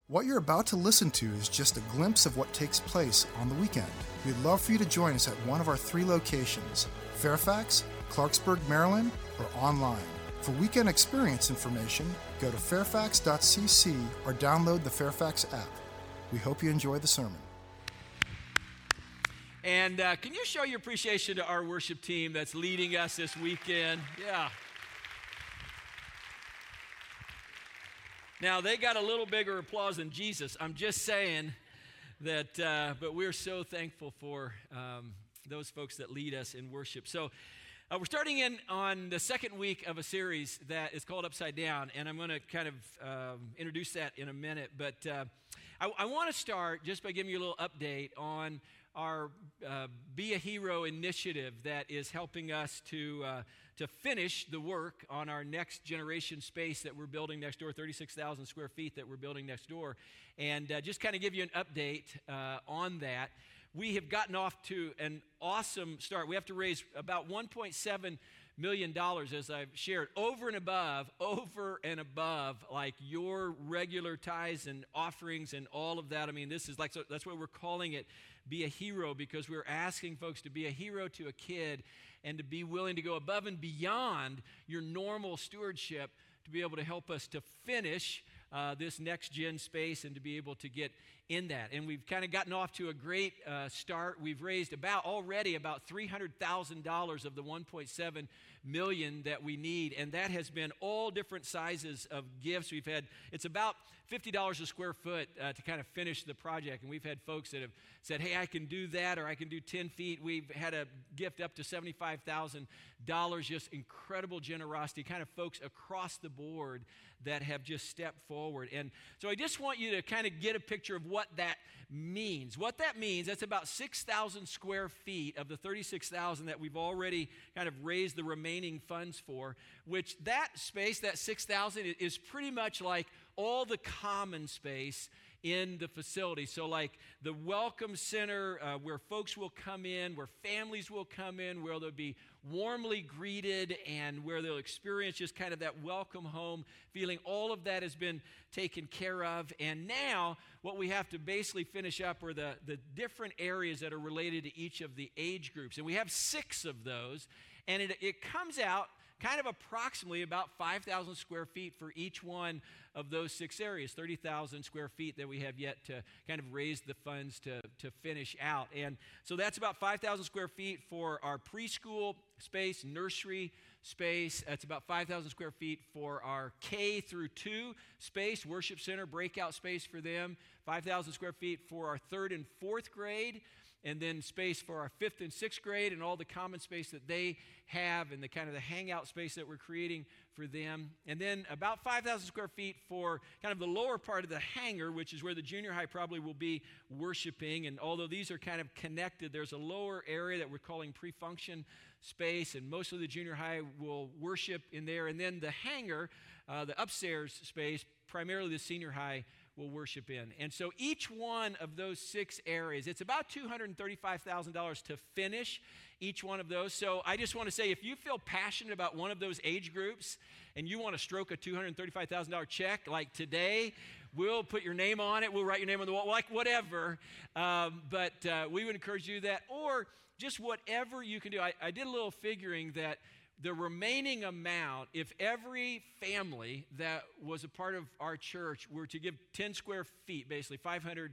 What you're about to listen to is just a glimpse of what takes place on the weekend. We'd love for you to join us at one of our 3 locations, Fairfax, Clarksburg, Maryland, or online. For weekend experience information, go to fairfax.cc or download the Fairfax app. We hope you enjoy the sermon. And can you show your appreciation to our worship team that's leading us this weekend? Yeah. Now, they got a little bigger applause than Jesus. I'm just saying that, but we're so thankful for those folks that lead us in worship. So we're starting in on the second week of a series that is called Upside Down, and I'm going to kind of introduce that in a minute. But I want to start just by giving you a little update on our Be a Hero initiative that is helping us to finish the work on our next generation space that we're building next door, 36,000 square feet that we're building next door. And just kind of give you an update on that. We have gotten off to an awesome start. We have to raise about $1.7 million, as I've shared, over and above, like your regular tithes and offerings and all of that. I mean, this is like, so that's why we're calling it Be a Hero, because we're asking folks to be a hero to a kid and to be willing to go above and beyond your normal stewardship to be able to help us to finish this next gen space and to be able to get in that. And we've kind of gotten off to a great start. We've raised already about $300,000 of the $1.7 million that we need, and that has been all different sizes of gifts. It's about $50 a square foot to kind of finish the project, and we've had folks that have said, hey, I can do that, or I can do 10 feet. We've had a gift up to $75,000, just incredible generosity, kind of folks across the board that have just stepped forward. And so I just want you to kind of get a picture of what that means. What that means, that's about 6,000 square feet of the 36,000 that we've already kind of raised the remaining funds for, which that space, that 6,000, is pretty much like all the common space in the facility. So like the welcome center where folks will come in, where families will come in, where they'll be warmly greeted and where they'll experience just kind of that welcome home feeling. All of that has been taken care of. And now what we have to basically finish up are the different areas that are related to each of the age groups. And we have 6 of those. And it comes out kind of approximately about 5,000 square feet for each one of those 6 areas, 30,000 square feet that we have yet to kind of raise the funds to finish out. And so that's about 5,000 square feet for our preschool space, nursery space. That's about 5,000 square feet for our K through 2 space, worship center, breakout space for them, 5,000 square feet for our 3rd and 4th grade, and then space for our 5th and 6th grade and all the common space that they have and the kind of the hangout space that we're creating for them. And then about 5,000 square feet for kind of the lower part of the hangar, which is where the junior high probably will be worshiping. And although these are kind of connected, there's a lower area that we're calling pre-function space, and most of the junior high will worship in there. And then the hangar, the upstairs space, primarily the senior high will worship in. And so each one of those 6 areas, it's about $235,000 to finish each one of those. So I just want to say, if you feel passionate about one of those age groups and you want to stroke a $235,000 check, like today, we'll put your name on it. We'll write your name on the wall, like whatever. But we would encourage you to do that, or just whatever you can do. I did a little figuring that the remaining amount, if every family that was a part of our church were to give 10 square feet, basically $500,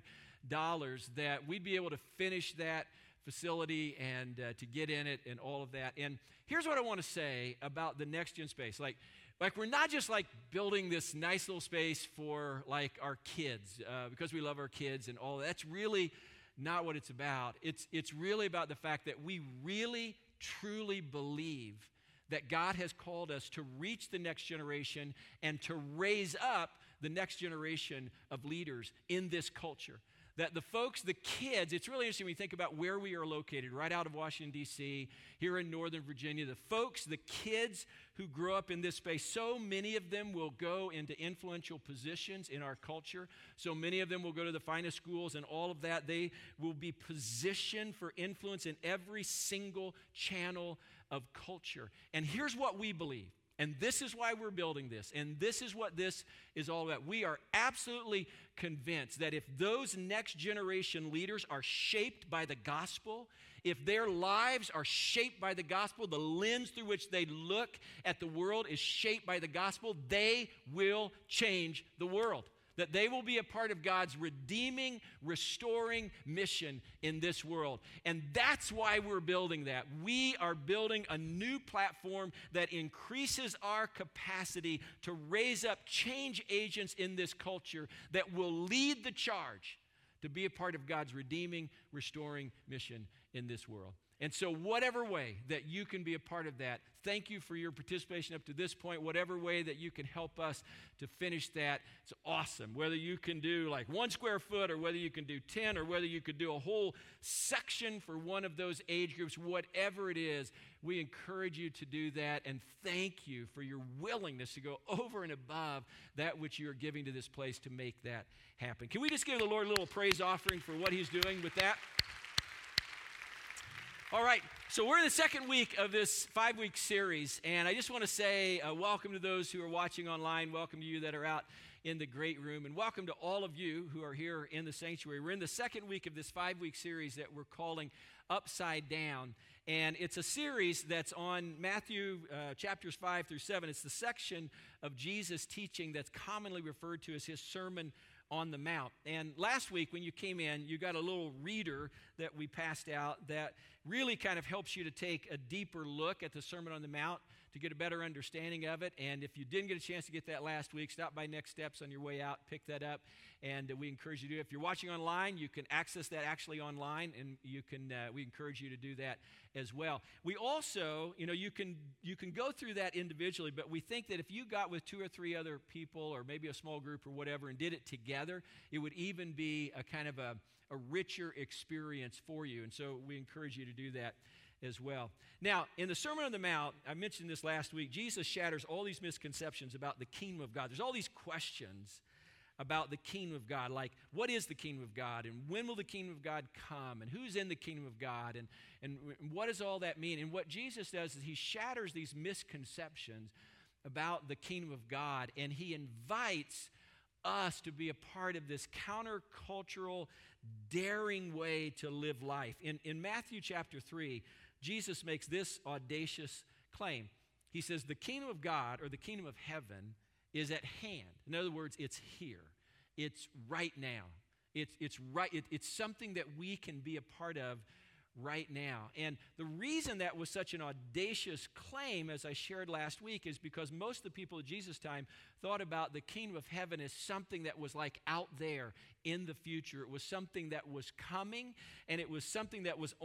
that we'd be able to finish that facility and to get in it and all of that. And here's what I want to say about the next gen space. Like we're not just like building this nice little space for like our kids because we love our kids and all. That's really not what it's about. It's really about the fact that we really, truly believe that God has called us to reach the next generation and to raise up the next generation of leaders in this culture. That the folks, the kids, it's really interesting when you think about where we are located, right out of Washington, D.C., here in Northern Virginia. The folks, the kids who grow up in this space, so many of them will go into influential positions in our culture. So many of them will go to the finest schools and all of that. They will be positioned for influence in every single channel of culture. And here's what we believe. And this is why we're building this. And this is what this is all about. We are absolutely convinced that if those next generation leaders are shaped by the gospel, if their lives are shaped by the gospel, the lens through which they look at the world is shaped by the gospel, they will change the world. That they will be a part of God's redeeming, restoring mission in this world. And that's why we're building that. We are building a new platform that increases our capacity to raise up change agents in this culture that will lead the charge to be a part of God's redeeming, restoring mission in this world. And so whatever way that you can be a part of that, thank you for your participation up to this point. Whatever way that you can help us to finish that, it's awesome. Whether you can do like 1 square foot or whether you can do 10 or whether you could do a whole section for one of those age groups, whatever it is, we encourage you to do that. And thank you for your willingness to go over and above that which you are giving to this place to make that happen. Can we just give the Lord a little praise offering for what he's doing with that? All right, so we're in the second week of this 5-week series, and I just want to say welcome to those who are watching online, welcome to you that are out in the great room, and welcome to all of you who are here in the sanctuary. We're in the second week of this 5-week series that we're calling Upside Down, and it's a series that's on Matthew chapters 5 through 7. It's the section of Jesus' teaching that's commonly referred to as his Sermon on the Mount. And last week when you came in, you got a little reader that we passed out that really kind of helps you to take a deeper look at the Sermon on the Mount to get a better understanding of it. And if you didn't get a chance to get that last week, stop by Next Steps on your way out, pick that up, and we encourage you to do it. If you're watching online, you can access that actually online, and you can. We encourage you to do that as well. We also, you can go through that individually, but we think that if you got with 2 or 3 other people, or maybe a small group or whatever, and did it together, it would even be a kind of a richer experience for you. And so we encourage you to do that as well. Now, in the Sermon on the Mount, I mentioned this last week, Jesus shatters all these misconceptions about the kingdom of God. There's all these questions about the kingdom of God, like what is the kingdom of God, and when will the kingdom of God come, and who's in the kingdom of God, and what does all that mean? And what Jesus does is he shatters these misconceptions about the kingdom of God, and he invites us to be a part of this countercultural, daring way to live life. In Matthew chapter 3, Jesus makes this audacious claim. He says, the kingdom of God, or the kingdom of heaven, is at hand. In other words, it's here. It's right now. It's something that we can be a part of right now. And the reason that was such an audacious claim, as I shared last week, is because most of the people at Jesus' time thought about the kingdom of heaven as something that was like out there in the future. It was something that was coming, and it was something that was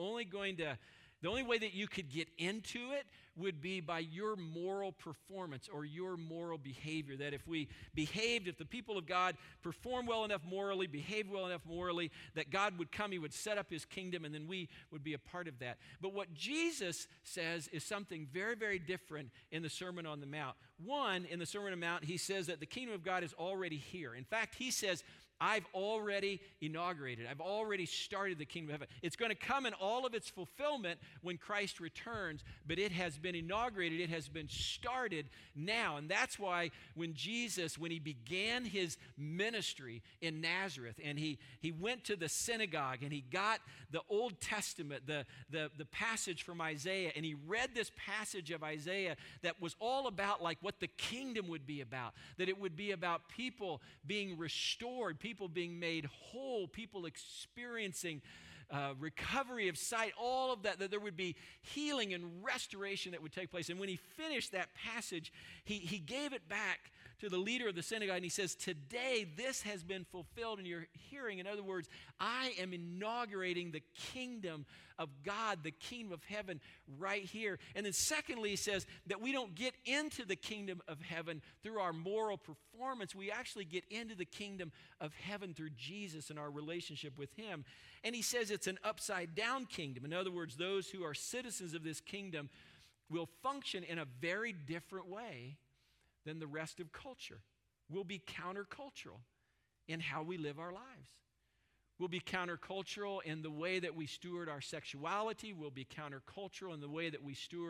the only way that you could get into it would be by your moral performance or your moral behavior. That if the people of God perform well enough morally, behave well enough morally, that God would come, he would set up his kingdom, and then we would be a part of that. But what Jesus says is something very, very different in the Sermon on the Mount. One, in the Sermon on the Mount, he says that the kingdom of God is already here. In fact, he says, I've already inaugurated. I've already started the kingdom of heaven. It's going to come in all of its fulfillment when Christ returns, but it has been inaugurated. It has been started now. And that's why when he began his ministry in Nazareth, and he went to the synagogue, and he got the Old Testament, the passage from Isaiah, and he read this passage of Isaiah that was all about like what the kingdom would be about, that it would be about people being restored, people being made whole, people experiencing recovery of sight, all of that there would be healing and restoration that would take place. And when he finished that passage, he gave it back to the leader of the synagogue, and he says, today this has been fulfilled in your hearing. In other words, I am inaugurating the kingdom of God, the kingdom of heaven right here. And then secondly, he says that we don't get into the kingdom of heaven through our moral performance. We actually get into the kingdom of heaven through Jesus and our relationship with him. And he says it's an upside down kingdom. In other words, those who are citizens of this kingdom will function in a very different way than the rest of culture. We'll be countercultural in how we live our lives. We'll be countercultural in the way that we steward our sexuality. We'll be countercultural in the way that we steward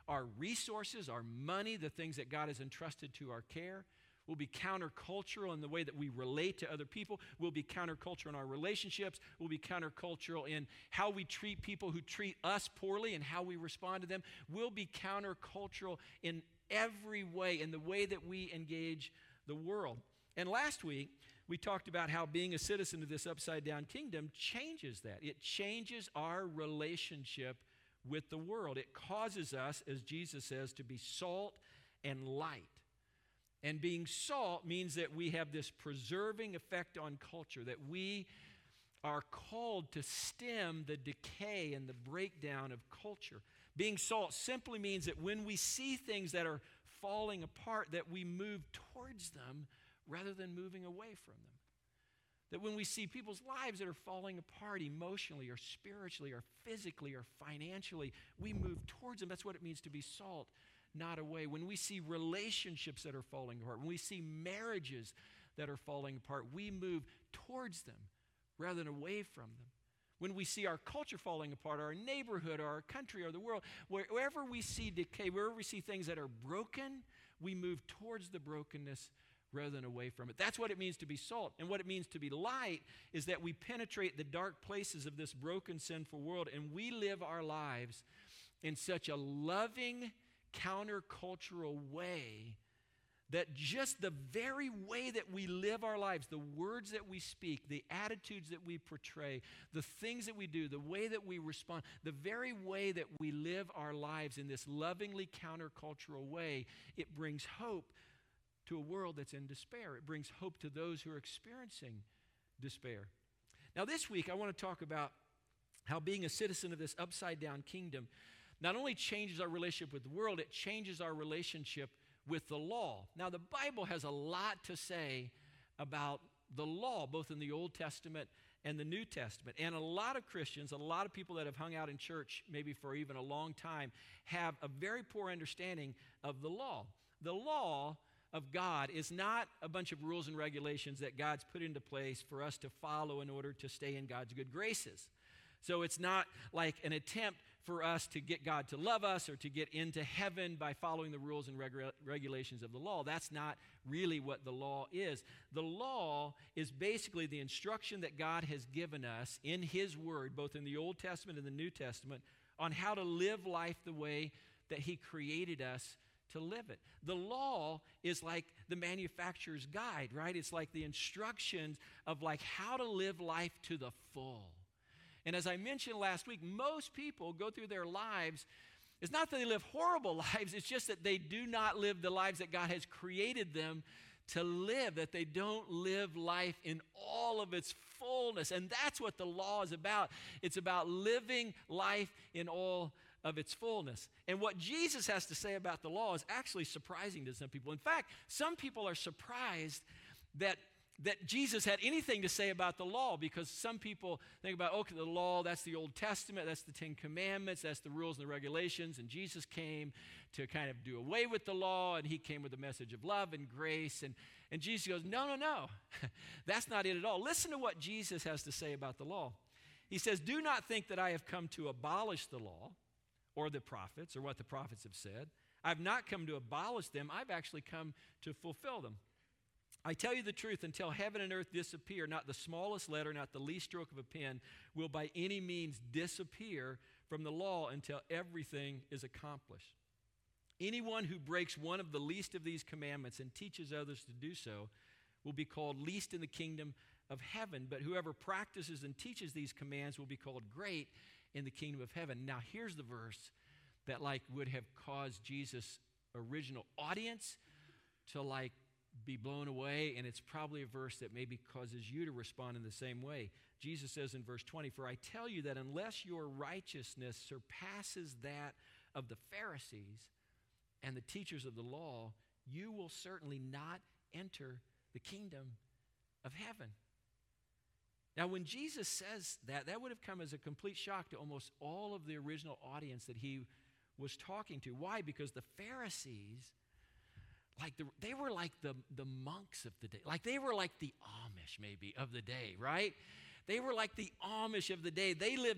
our resources, our money, the things that God has entrusted to our care. We'll be countercultural in the way that we relate to other people. We'll be countercultural in our relationships. We'll be countercultural in how we treat people who treat us poorly and how we respond to them. We'll be countercultural in every way, in the way that we engage the world. And last week, we talked about how being a citizen of this upside-down kingdom changes that. It changes our relationship with the world. It causes us, as Jesus says, to be salt and light. And being salt means that we have this preserving effect on culture, that we are called to stem the decay and the breakdown of culture. Being salt simply means that when we see things that are falling apart, that we move towards them rather than moving away from them. That when we see people's lives that are falling apart emotionally or spiritually or physically or financially, we move towards them. That's what it means to be salt, not away. When we see relationships that are falling apart, when we see marriages that are falling apart, we move towards them rather than away from them. When we see our culture falling apart, our neighborhood, or our country, or the world, wherever we see decay, wherever we see things that are broken, we move towards the brokenness rather than away from it. That's what it means to be salt. And what it means to be light is that we penetrate the dark places of this broken, sinful world, and we live our lives in such a loving, countercultural way that just the very way that we live our lives, the words that we speak, the attitudes that we portray, the things that we do, the way that we respond, the very way that we live our lives in this lovingly countercultural way, it brings hope to a world that's in despair. It brings hope to those who are experiencing despair. Now this week, I want to talk about how being a citizen of this upside-down kingdom not only changes our relationship with the world, it changes our relationship with the law. Now the Bible has a lot to say about the law, both in the Old Testament and the New Testament. And a lot of Christians, a lot of people that have hung out in church maybe for even a long time, have a very poor understanding of the law. The law of God is not a bunch of rules and regulations that God's put into place for us to follow in order to stay in God's good graces. So it's not like an attempt for us to get God to love us or to get into heaven by following the rules and regulations of the law. That's not really what the law is. The law is basically the instruction that God has given us in His Word, both in the Old Testament and the New Testament, on how to live life the way that He created us to live it. The law is like the manufacturer's guide, right? It's like the instructions of like how to live life to the full. And as I mentioned last week, most people go through their lives. It's not that they live horrible lives, it's just that they do not live the lives that God has created them to live, that they don't live life in all of its fullness. And that's what the law is about. It's about living life in all of its fullness. And what Jesus has to say about the law is actually surprising to some people. In fact, some people are surprised that Jesus had anything to say about the law, because some people think about, okay, the law, that's the Old Testament, that's the Ten Commandments, that's the rules and the regulations, and Jesus came to kind of do away with the law, and He came with a message of love and grace, and Jesus goes, no, that's not it at all. Listen to what Jesus has to say about the law. He says, "Do not think that I have come to abolish the law or the prophets, or what the prophets have said. I've not come to abolish them, I've actually come to fulfill them. I tell you the truth, until heaven and earth disappear, not the smallest letter, not the least stroke of a pen will by any means disappear from the law until everything is accomplished. Anyone who breaks one of the least of these commandments and teaches others to do so will be called least in the kingdom of heaven, but whoever practices and teaches these commands will be called great in the kingdom of heaven." Now here's the verse that would have caused Jesus' original audience to be blown away, and it's probably a verse that maybe causes you to respond in the same way. Jesus says in verse 20, "For I tell you that unless your righteousness surpasses that of the Pharisees and the teachers of the law, you will certainly not enter the kingdom of heaven." Now, when Jesus says that would have come as a complete shock to almost all of the original audience that He was talking to. Why? Because the Pharisees, they were like the monks of the day. They were like the Amish maybe of the day, right? They were like the Amish of the day. They lived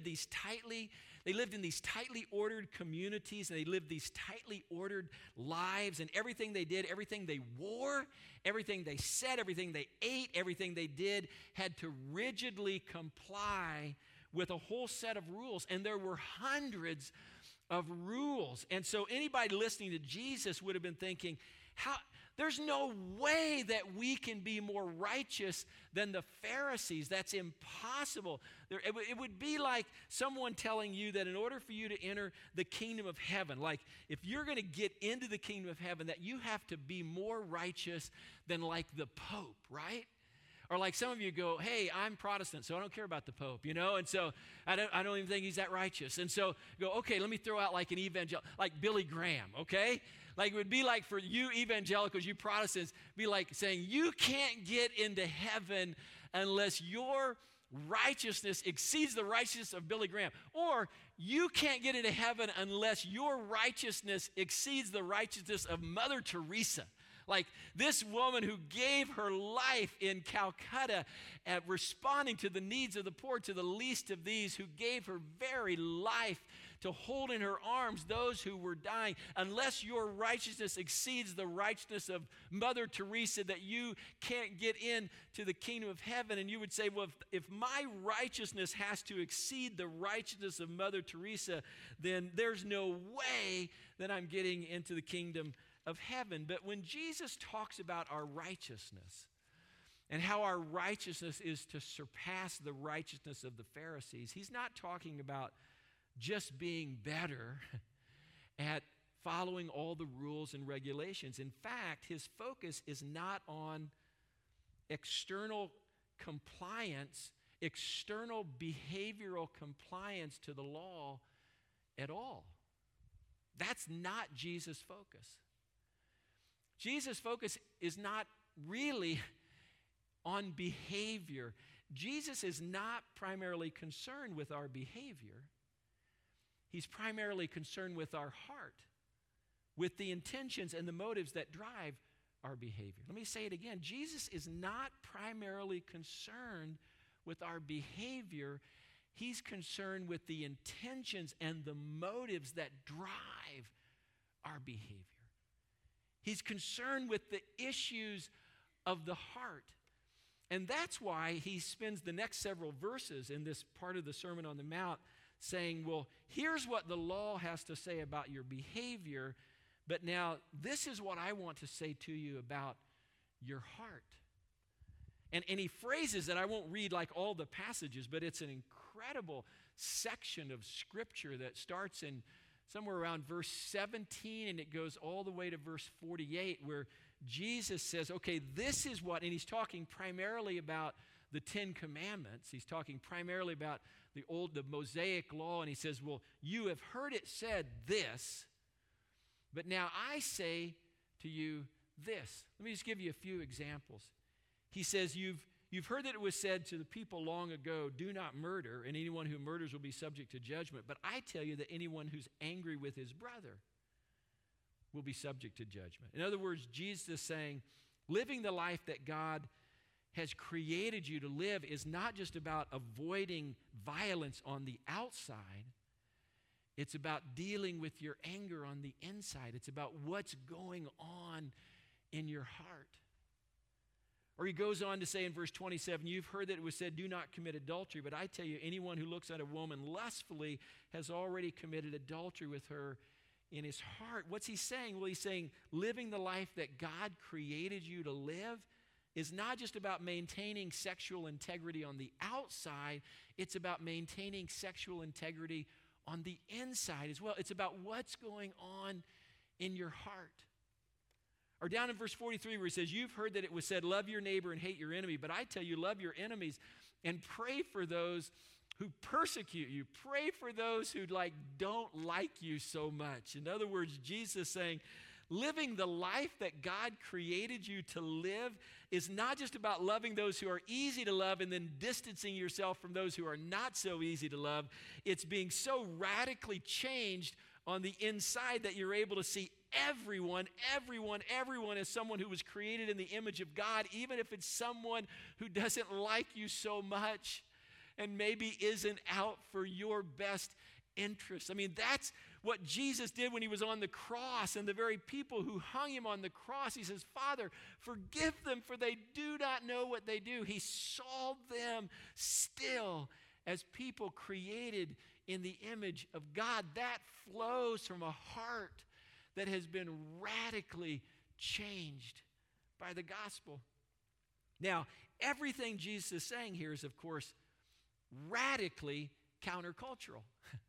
in these tightly ordered communities, and they lived these tightly ordered lives, and everything they did, everything they wore, everything they said, everything they ate, everything they did had to rigidly comply with a whole set of rules. And there were hundreds of rules. And so anybody listening to Jesus would have been thinking, there's no way that we can be more righteous than the Pharisees. That's impossible. It would be like someone telling you that in order for you to enter the kingdom of heaven, like if you're going to get into the kingdom of heaven, that you have to be more righteous than like the Pope, right? Or like some of you go, hey, I'm Protestant, so I don't care about the Pope, and so I don't even think he's that righteous. And so go, okay, let me throw out like an evangelical, like Billy Graham, okay? Like it would be like for you evangelicals, you Protestants, be like saying you can't get into heaven unless your righteousness exceeds the righteousness of Billy Graham. Or you can't get into heaven unless your righteousness exceeds the righteousness of Mother Teresa. Like this woman who gave her life in Calcutta at responding to the needs of the poor, to the least of these, who gave her very life to hold in her arms those who were dying. Unless your righteousness exceeds the righteousness of Mother Teresa, that you can't get into the kingdom of heaven. And you would say, well, if my righteousness has to exceed the righteousness of Mother Teresa, then there's no way that I'm getting into the kingdom of heaven. But when Jesus talks about our righteousness and how our righteousness is to surpass the righteousness of the Pharisees, he's not talking about just being better at following all the rules and regulations. In fact, his focus is not on external compliance, external behavioral compliance to the law at all. That's not Jesus' focus. Jesus' focus is not really on behavior. Jesus is not primarily concerned with our behavior. He's primarily concerned with our heart, with the intentions and the motives that drive our behavior. Let me say it again. Jesus is not primarily concerned with our behavior. He's concerned with the intentions and the motives that drive our behavior. He's concerned with the issues of the heart. And that's why he spends the next several verses in this part of the Sermon on the Mount saying, well, here's what the law has to say about your behavior, but now this is what I want to say to you about your heart. And he phrases that I won't read like all the passages, but it's an incredible section of Scripture that starts in somewhere around verse 17, and it goes all the way to verse 48, where Jesus says, okay, this is what, and he's talking primarily about the Ten Commandments. He's talking primarily about the Mosaic law, and he says, well, you have heard it said this, but now I say to you this. Let me just give you a few examples. He says, you've heard that it was said to the people long ago, do not murder, and anyone who murders will be subject to judgment. But I tell you that anyone who's angry with his brother will be subject to judgment. In other words, Jesus is saying, living the life that God has created you to live is not just about avoiding violence on the outside. It's about dealing with your anger on the inside. It's about what's going on in your heart. Or he goes on to say in verse 27, you've heard that it was said, do not commit adultery, but I tell you, anyone who looks at a woman lustfully has already committed adultery with her in his heart. What's he saying? Well, he's saying living the life that God created you to live is not just about maintaining sexual integrity on the outside, it's about maintaining sexual integrity on the inside as well. It's about what's going on in your heart. Or down in verse 43 where he says, you've heard that it was said, love your neighbor and hate your enemy, but I tell you, love your enemies and pray for those who persecute you. Pray for those who don't like you so much. In other words, Jesus saying, living the life that God created you to live is not just about loving those who are easy to love and then distancing yourself from those who are not so easy to love. It's being so radically changed on the inside that you're able to see everyone as someone who was created in the image of God, even if it's someone who doesn't like you so much. and maybe isn't out for your best interest. I mean, that's what Jesus did when he was on the cross, and the very people who hung him on the cross, he says, Father, forgive them, for they do not know what they do. He saw them still as people created in the image of God. That flows from a heart that has been radically changed by the gospel. Now, everything Jesus is saying here is, of course, radically countercultural.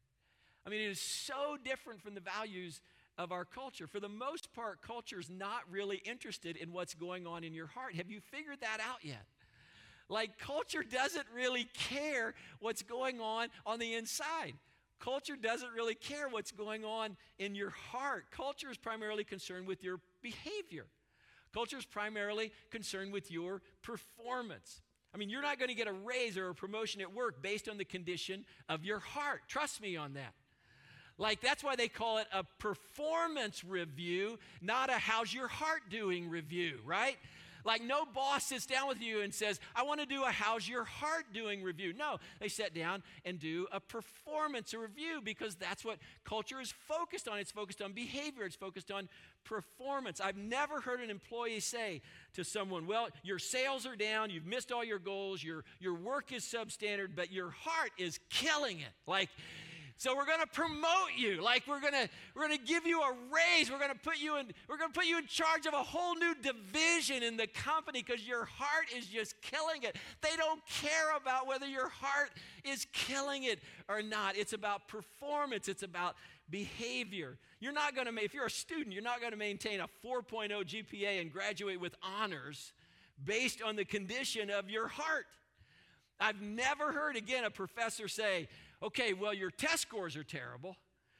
I mean, it is so different from the values of our culture. For the most part, culture is not really interested in what's going on in your heart. Have you figured that out yet? Like, culture doesn't really care what's going on the inside. Culture doesn't really care what's going on in your heart. Culture is primarily concerned with your behavior. Culture is primarily concerned with your performance. I mean, you're not going to get a raise or a promotion at work based on the condition of your heart. Trust me on that. Like, that's why they call it a performance review, not a how's your heart doing review, right? Like, no boss sits down with you and says, I want to do a how's your heart doing review. No, they sit down and do a performance review, because that's what culture is focused on. It's focused on behavior. It's focused on performance. I've never heard an employee say to someone, well, your sales are down, you've missed all your goals, your work is substandard, but your heart is killing it. Like, so we're going to promote you. Like, we're going to give you a raise. We're going to put you in charge of a whole new division in the company because your heart is just killing it. They don't care about whether your heart is killing it or not. It's about performance. It's about behavior. You're not going to, if you're a student, you're not going to maintain a 4.0 GPA and graduate with honors based on the condition of your heart. I've never heard, again, a professor say, okay, well, your test scores are terrible.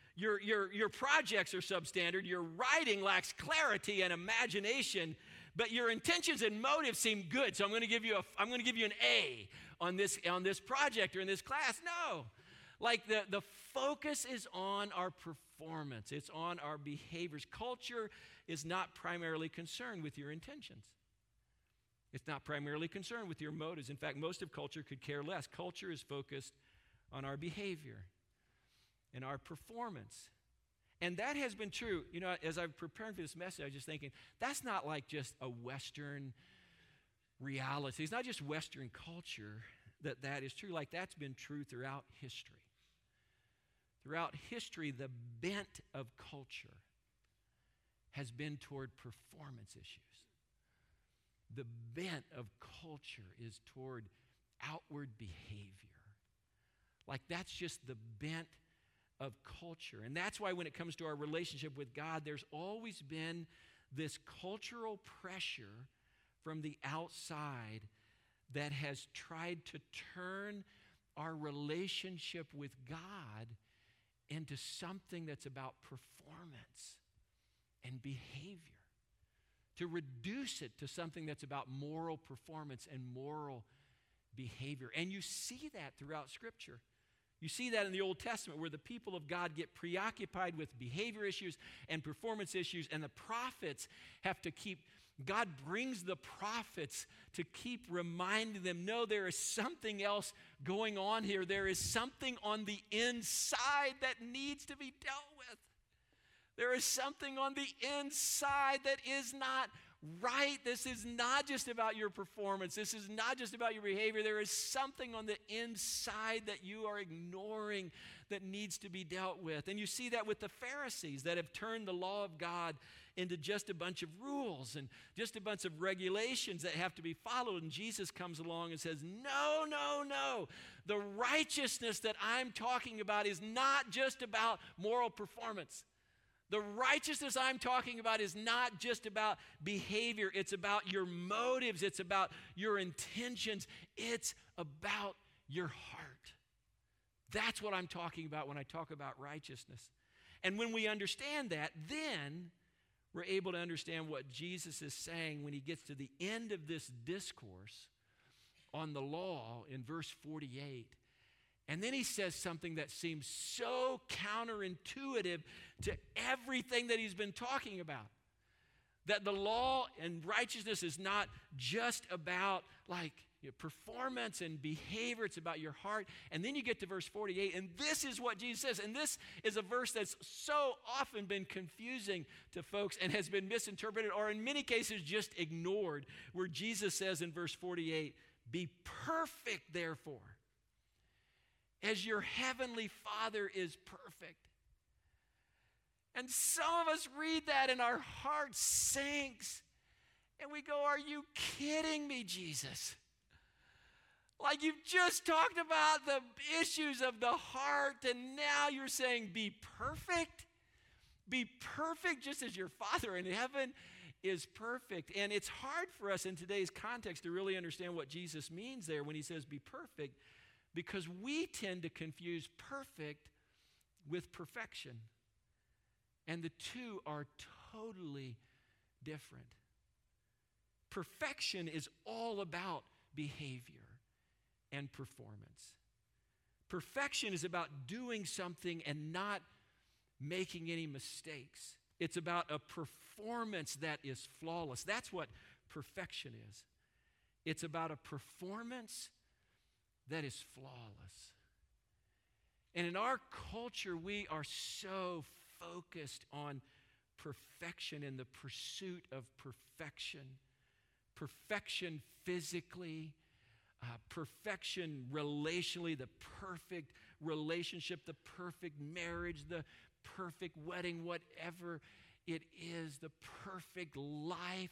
Your projects are substandard. Your writing lacks clarity and imagination, but your intentions and motives seem good. So I'm going to give you an A on this project or in this class. No. Like, the focus is on our performance. It's on our behaviors. Culture is not primarily concerned with your intentions. It's not primarily concerned with your motives. In fact, most of culture could care less. Culture is focused on our behavior and our performance. And that has been true. You know, as I'm preparing for this message, I was just thinking, that's not like just a Western reality. It's not just Western culture that is true. Like, that's been true throughout history. Throughout history, the bent of culture has been toward performance issues. The bent of culture is toward outward behavior. Like, that's just the bent of culture. And that's why when it comes to our relationship with God, there's always been this cultural pressure from the outside that has tried to turn our relationship with God into something that's about performance and behavior, to reduce it to something that's about moral performance and moral behavior. And you see that throughout Scripture. You see that in the Old Testament, where the people of God get preoccupied with behavior issues and performance issues, and the prophets have to God brings the prophets to keep reminding them, no, there is something else going on here. There is something on the inside that needs to be dealt with. There is something on the inside that is not right. This is not just about your performance. This is not just about your behavior. There is something on the inside that you are ignoring that needs to be dealt with. And you see that with the Pharisees that have turned the law of God into just a bunch of rules and just a bunch of regulations that have to be followed. And Jesus comes along and says, no, no, no. The righteousness that I'm talking about is not just about moral performance. The righteousness I'm talking about is not just about behavior. It's about your motives. It's about your intentions. It's about your heart. That's what I'm talking about when I talk about righteousness. And when we understand that, then we're able to understand what Jesus is saying when he gets to the end of this discourse on the law in verse 48. And then he says something that seems so counterintuitive to everything that he's been talking about. That the law and righteousness is not just about, like, performance and behavior. It's about your heart. And then you get to verse 48, and this is what Jesus says. And this is a verse that's so often been confusing to folks and has been misinterpreted, or in many cases just ignored, where Jesus says in verse 48, be perfect, therefore, as your heavenly Father is perfect. And some of us read that and our heart sinks. And we go, are you kidding me, Jesus? Like, you've just talked about the issues of the heart, and now you're saying be perfect? Be perfect just as your Father in heaven is perfect. And it's hard for us in today's context to really understand what Jesus means there when he says be perfect, because we tend to confuse perfect with perfection. And the two are totally different. Perfection is all about behavior and performance. Perfection is about doing something and not making any mistakes. It's about a performance that is flawless. That's what perfection is. It's about a performance that is flawless. And in our culture, we are so focused on perfection and the pursuit of perfection. Perfection physically, perfection relationally, the perfect relationship, the perfect marriage, the perfect wedding, whatever it is, the perfect life.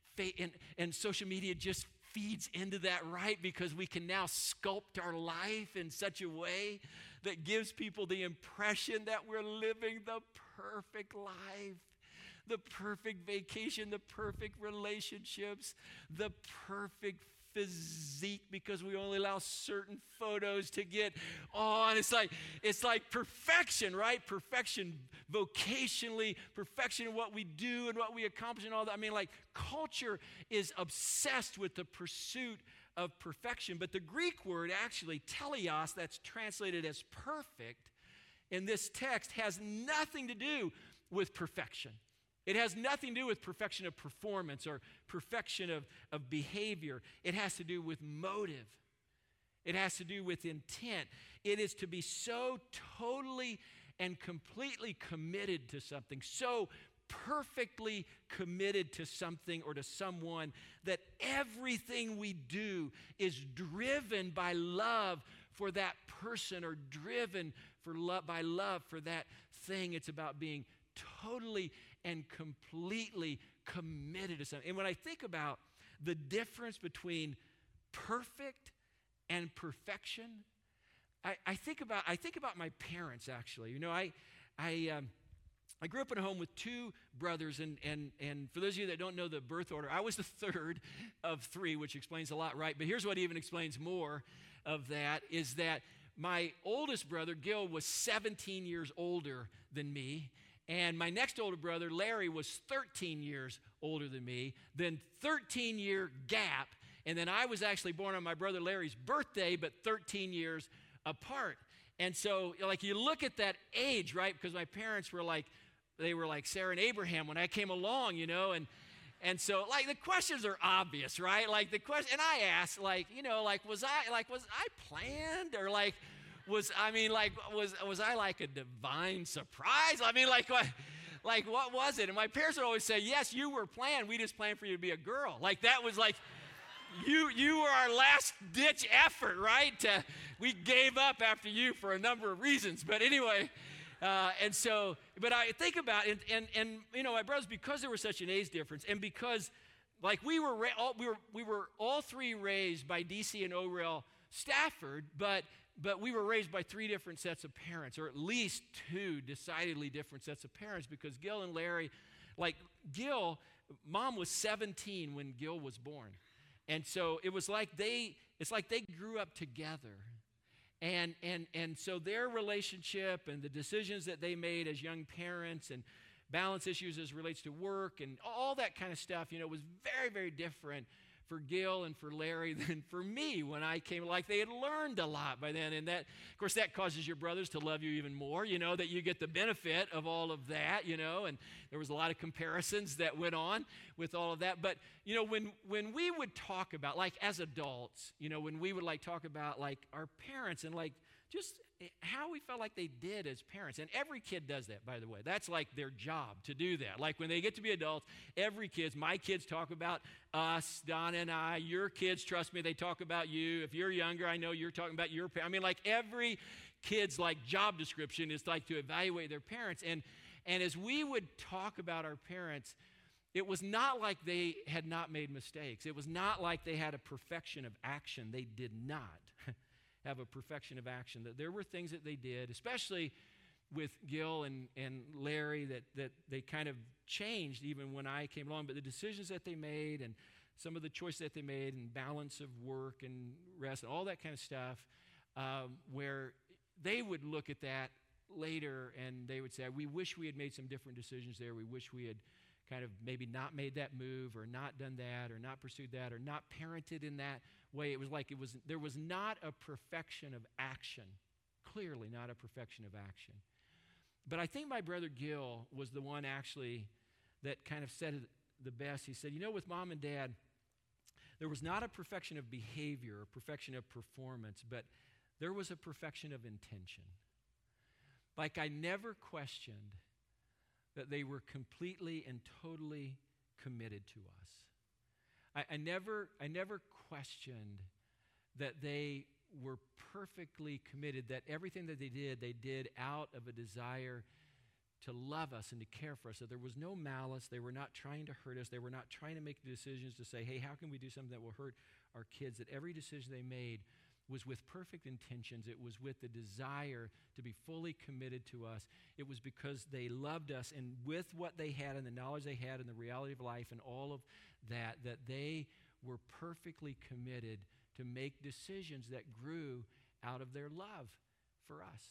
And social media just feeds into that, right? Because we can now sculpt our life in such a way that gives people the impression that we're living the perfect life, the perfect vacation, the perfect relationships, the perfect physique, because we only allow certain photos to get on. It's like perfection, right? Perfection vocationally, perfection in what we do and what we accomplish and all that. I mean, like, culture is obsessed with the pursuit of perfection. But the Greek word, actually, teleos, that's translated as perfect in this text, has nothing to do with perfection. It has nothing to do with perfection of performance or perfection of behavior. It has to do with motive. It has to do with intent. It is to be so totally and completely committed to something, so perfectly committed to something or to someone, that everything we do is driven by love for that person or driven by love for that thing. It's about being totally and completely committed to something. And when I think about the difference between perfect and perfection, I think about my parents, actually. You know, I grew up in a home with two brothers, and for those of you that don't know the birth order, I was the third of three, which explains a lot, right? But here's what even explains more of that, is that my oldest brother, Gil, was 17 years older than me, and my next older brother, Larry, was 13 years older than me, then 13-year gap, and then I was actually born on my brother Larry's birthday, but 13 years apart. And so, like, you look at that age, right? Because my parents were like, they were like Sarah and Abraham when I came along, you know, and so, like, the questions are obvious, right? Like, the question, and I asked, like, you know, like, was I planned, or like, was I like a divine surprise? I mean, like what was it? And my parents would always say, yes, you were planned. We just planned for you to be a girl. Like, that was like, you were our last ditch effort, right? We gave up after you for a number of reasons. But anyway, and so, but I think about it, and you know, my brothers, because there was such an age difference, and because, like, we were all three raised by DC and Orel Stafford, but we were raised by three different sets of parents, or at least two decidedly different sets of parents, because Gil and Larry, like Gil, mom was 17 when Gil was born. And so it's like they grew up together. And so their relationship and the decisions that they made as young parents and balance issues as relates to work and all that kind of stuff, you know, was very, very different for Gil and for Larry than for me when I came. Like they had learned a lot by then. And that, of course, that causes your brothers to love you even more, that you get the benefit of all of that, and there was a lot of comparisons that went on with all of that. But, when we would talk about, like as adults, when we would like talk about like our parents and like just how we felt like they did as parents. And every kid does that, by the way. That's like their job to do that. Like when they get to be adults, my kids talk about us, Donna and I. Your kids, trust me, they talk about you. If you're younger, I know you're talking about your parents. I mean, like every kid's like job description is like to evaluate their parents. And as we would talk about our parents, it was not like they had not made mistakes. It was not like they had a perfection of action. They did not have a perfection of action. That there were things that they did, especially with Gil and Larry, that they kind of changed even when I came along. But the decisions that they made and some of the choices that they made and balance of work and rest and all that kind of stuff, where they would look at that later and they would say, we wish we had made some different decisions there. We wish we had kind of maybe not made that move or not done that or not pursued that or not parented in that way. It was like there was not a perfection of action, clearly not a perfection of action. But I think my brother Gil was the one actually that kind of said it the best. He said, with Mom and Dad, there was not a perfection of behavior or perfection of performance, but there was a perfection of intention. Like I never questioned that they were completely and totally committed to us. I never questioned that they were perfectly committed, that everything that they did out of a desire to love us and to care for us. So there was no malice. They were not trying to hurt us. They were not trying to make decisions to say, hey, how can we do something that will hurt our kids? That every decision they made was with perfect intentions. It was with the desire to be fully committed to us. It was because they loved us, and with what they had and the knowledge they had and the reality of life and all of that they were perfectly committed to make decisions that grew out of their love for us.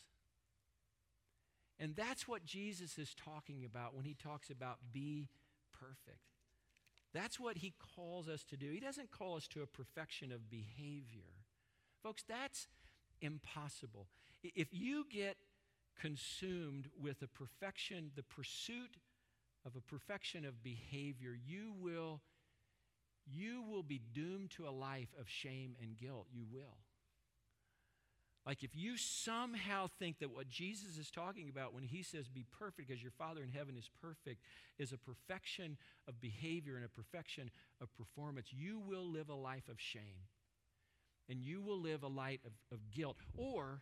And that's what Jesus is talking about when he talks about be perfect. That's what he calls us to do. He doesn't call us to a perfection of behavior. Folks, that's impossible. If you get consumed with the pursuit of a perfection of behavior, you will be doomed to a life of shame and guilt. You will. Like if you somehow think that what Jesus is talking about when he says be perfect as your Father in heaven is perfect is a perfection of behavior and a perfection of performance, you will live a life of shame. And you will live a life of guilt, or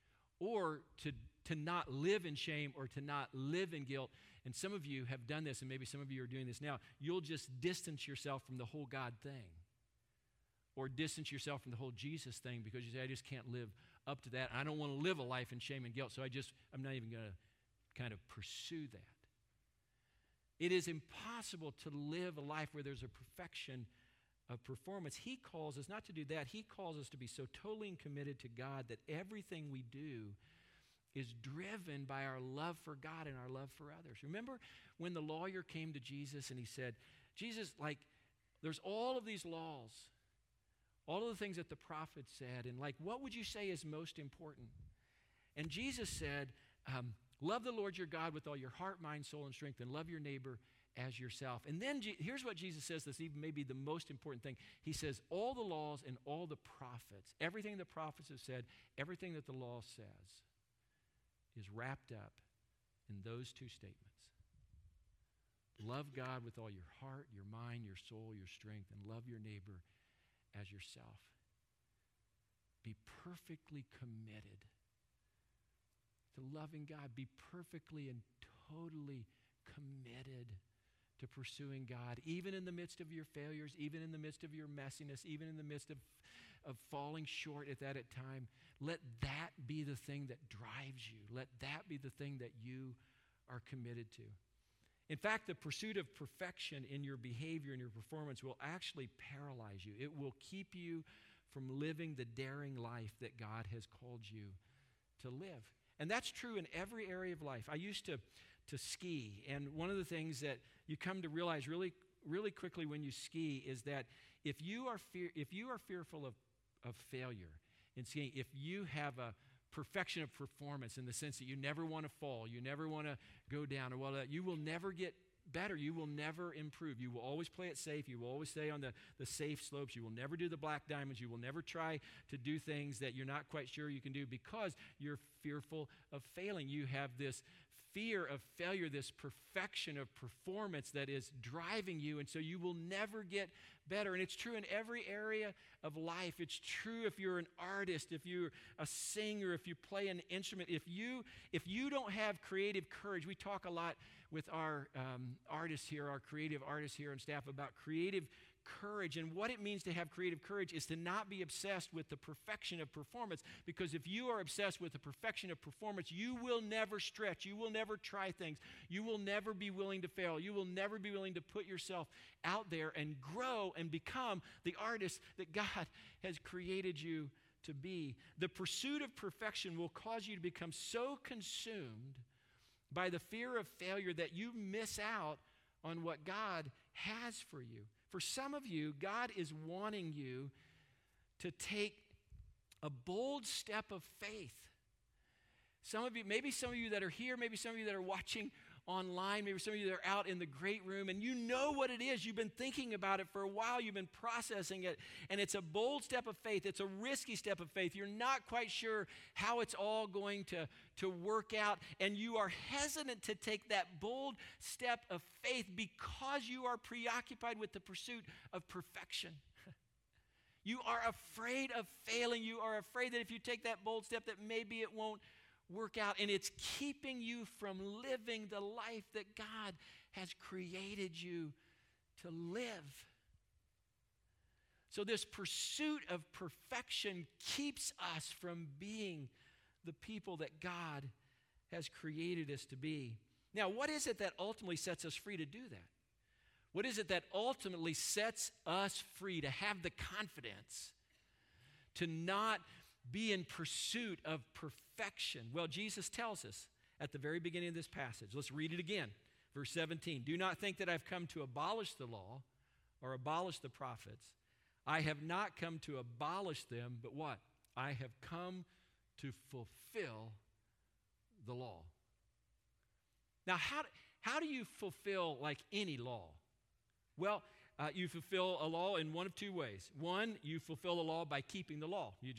to not live in shame or to not live in guilt. And some of you have done this, and maybe some of you are doing this now. You'll just distance yourself from the whole God thing, or distance yourself from the whole Jesus thing because you say, I just can't live up to that. I don't want to live a life in shame and guilt, so I'm not even going to kind of pursue that. It is impossible to live a life where there's a perfection of performance. He calls us not to do that. He calls us to be so totally committed to God that everything we do is driven by our love for God and our love for others. Remember when the lawyer came to Jesus and he said, Jesus, like, there's all of these laws, all of the things that the prophets said, and like, what would you say is most important? And Jesus said, love the Lord your God with all your heart, mind, soul, and strength, and love your neighbor as yourself. And then here's what Jesus says that's even maybe the most important thing. He says, all the laws and all the prophets, everything the prophets have said, everything that the law says is wrapped up in those two statements. Love God with all your heart, your mind, your soul, your strength, and love your neighbor as yourself. Be perfectly committed to loving God. Be perfectly and totally committed to pursuing God, even in the midst of your failures, even in the midst of your messiness, even in the midst of falling short at time. Let that be the thing that drives you. Let that be the thing that you are committed to. In fact, the pursuit of perfection in your behavior and your performance will actually paralyze you. It will keep you from living the daring life that God has called you to live. And that's true in every area of life. I used to ski, and one of the things that you come to realize really, really quickly when you ski is that if you are fearful of failure, and seeing if you have a perfection of performance in the sense that you never want to fall, you never want to go down, or you will never get better. You will never improve. You will always play it safe. You will always stay on the safe slopes. You will never do the black diamonds. You will never try to do things that you're not quite sure you can do because you're fearful of failing. You have this fear of failure, this perfection of performance that is driving you, and so you will never get better. And it's true in every area of life. It's true if you're an artist, if you're a singer, if you play an instrument. If you don't have creative courage, we talk a lot with our artists here, our creative artists here on staff about creative courage. And what it means to have creative courage is to not be obsessed with the perfection of performance, because if you are obsessed with the perfection of performance, you will never stretch. You will never try things. You will never be willing to fail. You will never be willing to put yourself out there and grow and become the artist that God has created you to be. The pursuit of perfection will cause you to become so consumed by the fear of failure that you miss out on what God has for you. For some of you, God is wanting you to take a bold step of faith. Maybe some of you that are here, maybe some of you that are watching online, maybe some of you that are out in the great room, and you know what it is. You've been thinking about it for a while. You've been processing it, and it's a bold step of faith. It's a risky step of faith. You're not quite sure how it's all going to work out, and you are hesitant to take that bold step of faith because you are preoccupied with the pursuit of perfection. You are afraid of failing. You are afraid that if you take that bold step that maybe it won't work out, and it's keeping you from living the life that God has created you to live. So this pursuit of perfection keeps us from being the people that God has created us to be. Now, what is it that ultimately sets us free to do that? What is it that ultimately sets us free to have the confidence to not be in pursuit of perfection? Well, Jesus tells us at the very beginning of this passage. Let's read it again. Verse 17. Do not think that I've come to abolish the law or abolish the prophets. I have not come to abolish them, but what? I have come to fulfill the law. Now, how do you fulfill like any law? Well, you fulfill a law in one of two ways. One, you fulfill the law by keeping the law. You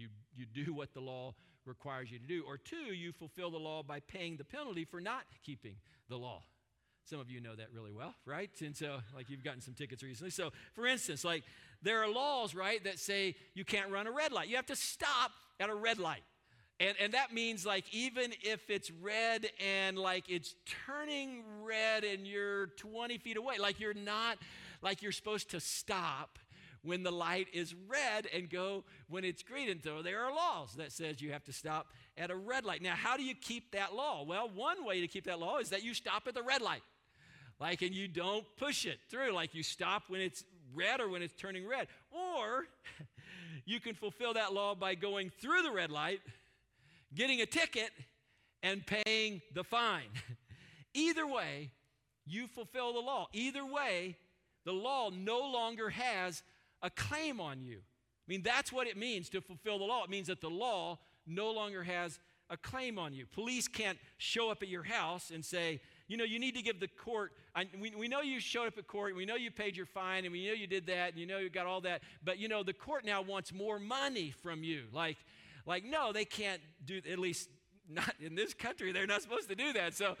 do what the law requires you to do. Or two, you fulfill the law by paying the penalty for not keeping the law. Some of you know that really well, right? And so, like, you've gotten some tickets recently. So, for instance, like, there are laws, right, that say you can't run a red light. You have to stop at a red light. And that means, like, even if it's red and, like, it's turning red and you're 20 feet away, like, you're not, like, you're supposed to stop when the light is red and go when it's green. And so there are laws that says you have to stop at a red light. Now, how do you keep that law? Well, one way to keep that law is that you stop at the red light. Like, and you don't push it through. Like, you stop when it's red or when it's turning red. Or you can fulfill that law by going through the red light, getting a ticket, and paying the fine. Either way, you fulfill the law. Either way, the law no longer has a claim on you. I mean, that's what it means to fulfill the law. It means that the law no longer has a claim on you. Police can't show up at your house and say, you know, you need to give the court, we know you showed up at court, we know you paid your fine, and we know you did that, and you know you got all that, but, you know, the court now wants more money from you. Like, no, they can't do, at least not in this country, they're not supposed to do that. So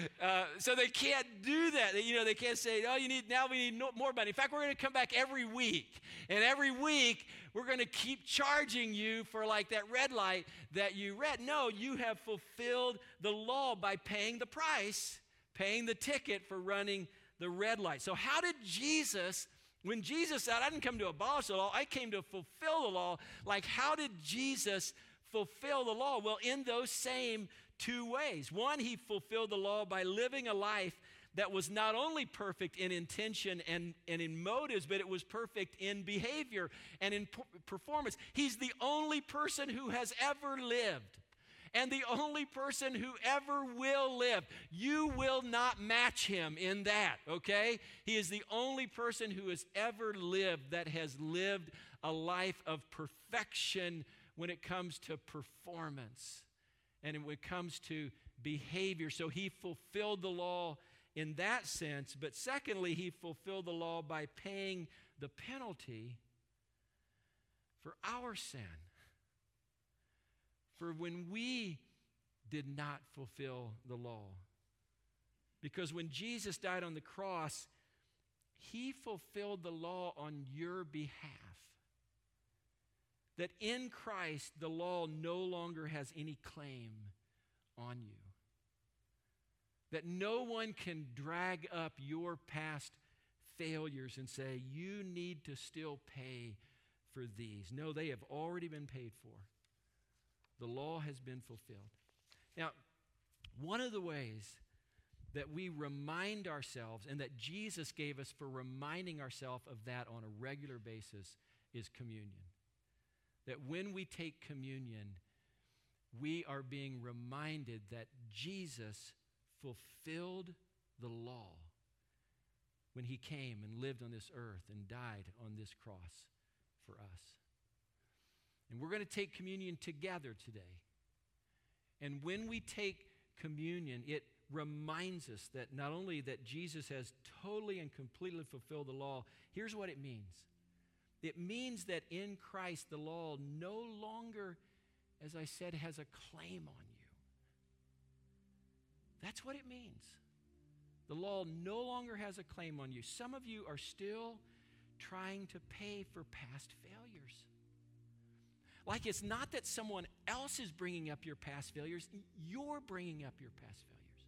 they can't do that. You know, they can't say, oh, we need more money. In fact, we're going to come back every week. And every week, we're going to keep charging you for like that red light that you read. No, you have fulfilled the law by paying the price, paying the ticket for running the red light. So how did Jesus, when Jesus said, I didn't come to abolish the law, I came to fulfill the law, like how did Jesus fulfill the law? Well, in those same two ways. One, he fulfilled the law by living a life that was not only perfect in intention and in motives, but it was perfect in behavior and in performance. He's the only person who has ever lived and the only person who ever will live. You will not match him in that, okay? He is the only person who has ever lived that has lived a life of perfection when it comes to performance and when it comes to behavior. So he fulfilled the law in that sense. But secondly, he fulfilled the law by paying the penalty for our sin. For when we did not fulfill the law. Because when Jesus died on the cross, he fulfilled the law on your behalf. That in Christ, the law no longer has any claim on you. That no one can drag up your past failures and say, you need to still pay for these. No, they have already been paid for. The law has been fulfilled. Now, one of the ways that we remind ourselves and that Jesus gave us for reminding ourselves of that on a regular basis is communion. That when we take communion, we are being reminded that Jesus fulfilled the law when he came and lived on this earth and died on this cross for us. And we're going to take communion together today. And when we take communion, it reminds us that not only that Jesus has totally and completely fulfilled the law, here's what it means. It means that in Christ, the law no longer, as I said, has a claim on you. That's what it means. The law no longer has a claim on you. Some of you are still trying to pay for past failures. Like it's not that someone else is bringing up your past failures, you're bringing up your past failures.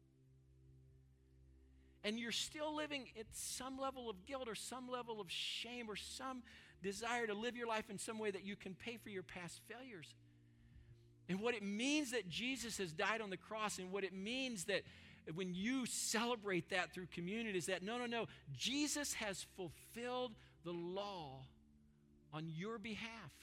And you're still living at some level of guilt or some level of shame or some desire to live your life in some way that you can pay for your past failures. And what it means that Jesus has died on the cross, and what it means that when you celebrate that through communion is that, no, Jesus has fulfilled the law on your behalf.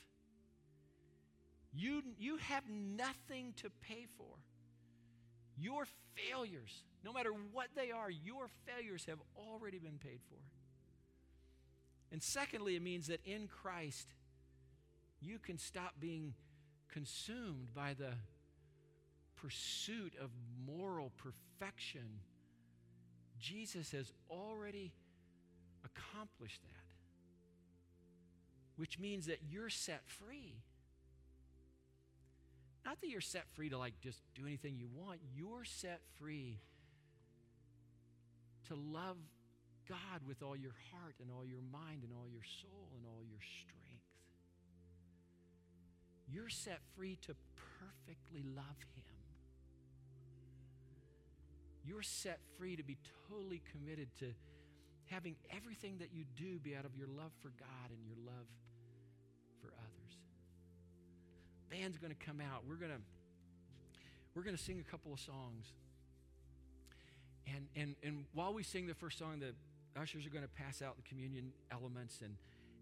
You have nothing to pay for. Your failures, no matter what they are, your failures have already been paid for. And secondly, it means that in Christ, you can stop being consumed by the pursuit of moral perfection. Jesus has already accomplished that, which means that you're set free. Not that you're set free to just do anything you want. You're set free to love God with all your heart and all your mind and all your soul and all your strength. You're set free to perfectly love him. You're set free to be totally committed to having everything that you do be out of your love for God and your love for others. Band's going to come out. We're going to sing a couple of songs. And while we sing the first song, the ushers are going to pass out the communion elements, and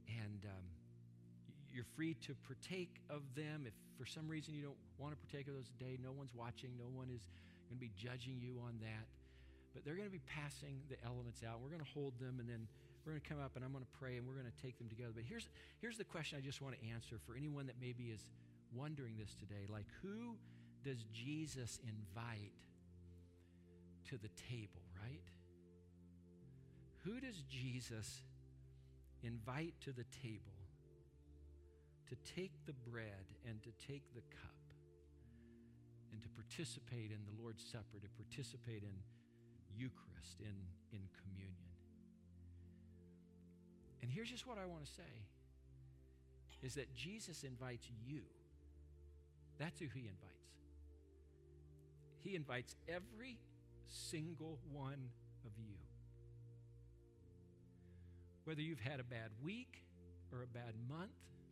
you're free to partake of them. If for some reason you don't want to partake of those today, no one's watching, no one is going to be judging you on that. But they're going to be passing the elements out. We're going to hold them, and then we're going to come up, and I'm going to pray, and we're going to take them together. But here's the question I just want to answer for anyone that maybe is wondering this today. Like, who does Jesus invite to the table, right? Who does Jesus invite to the table to take the bread and to take the cup and to participate in the Lord's Supper, to participate in Eucharist, in communion? And here's just what I want to say, is that Jesus invites you. That's who he invites. He invites every single one of you. Whether you've had a bad week or a bad month,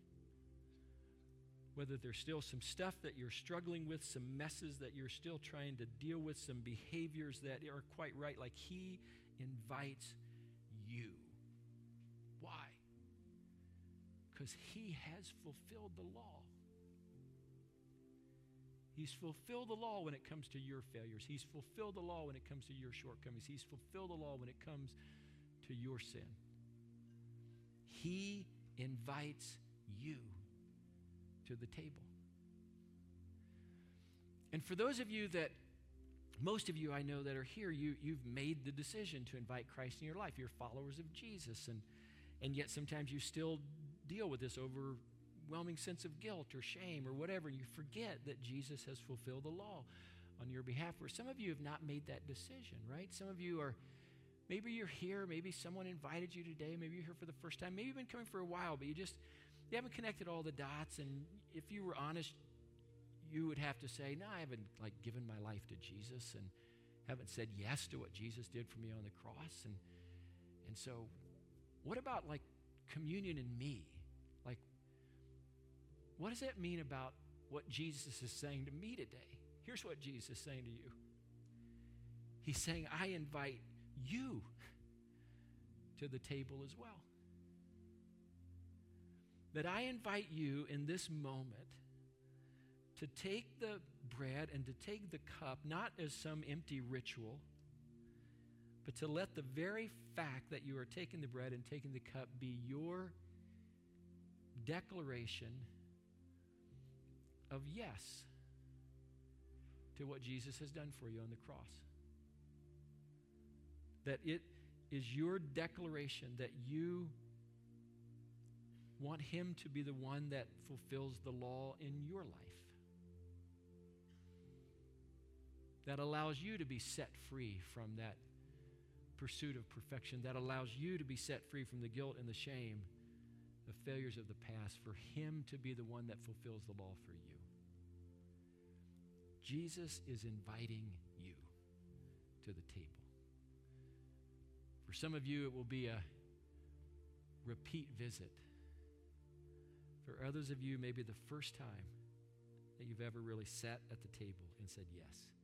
whether there's still some stuff that you're struggling with, some messes that you're still trying to deal with, some behaviors that are quite right, like he invites you. Why? Because he has fulfilled the law. He's fulfilled the law when it comes to your failures. He's fulfilled the law when it comes to your shortcomings. He's fulfilled the law when it comes to your sin. He invites you to the table. And for those of you that, most of you I know that are here, you've made the decision to invite Christ in your life. You're followers of Jesus, and yet sometimes you still deal with this overwhelming sense of guilt or shame or whatever, and you forget that Jesus has fulfilled the law on your behalf. Where some of you have not made that decision, right? Some of you are, maybe you're here, maybe someone invited you today, maybe you're here for the first time, maybe you've been coming for a while, but you haven't connected all the dots, and if you were honest, you would have to say, no, I haven't given my life to Jesus and haven't said yes to what Jesus did for me on the cross. And so what about communion in me? What does that mean about what Jesus is saying to me today? Here's what Jesus is saying to you. He's saying, I invite you to the table as well. That I invite you in this moment to take the bread and to take the cup, not as some empty ritual, but to let the very fact that you are taking the bread and taking the cup be your declaration of yes to what Jesus has done for you on the cross. That it is your declaration that you want him to be the one that fulfills the law in your life. That allows you to be set free from that pursuit of perfection. That allows you to be set free from the guilt and the shame, the failures of the past, for him to be the one that fulfills the law for you. Jesus is inviting you to the table. For some of you, it will be a repeat visit. For others of you, maybe the first time that you've ever really sat at the table and said yes.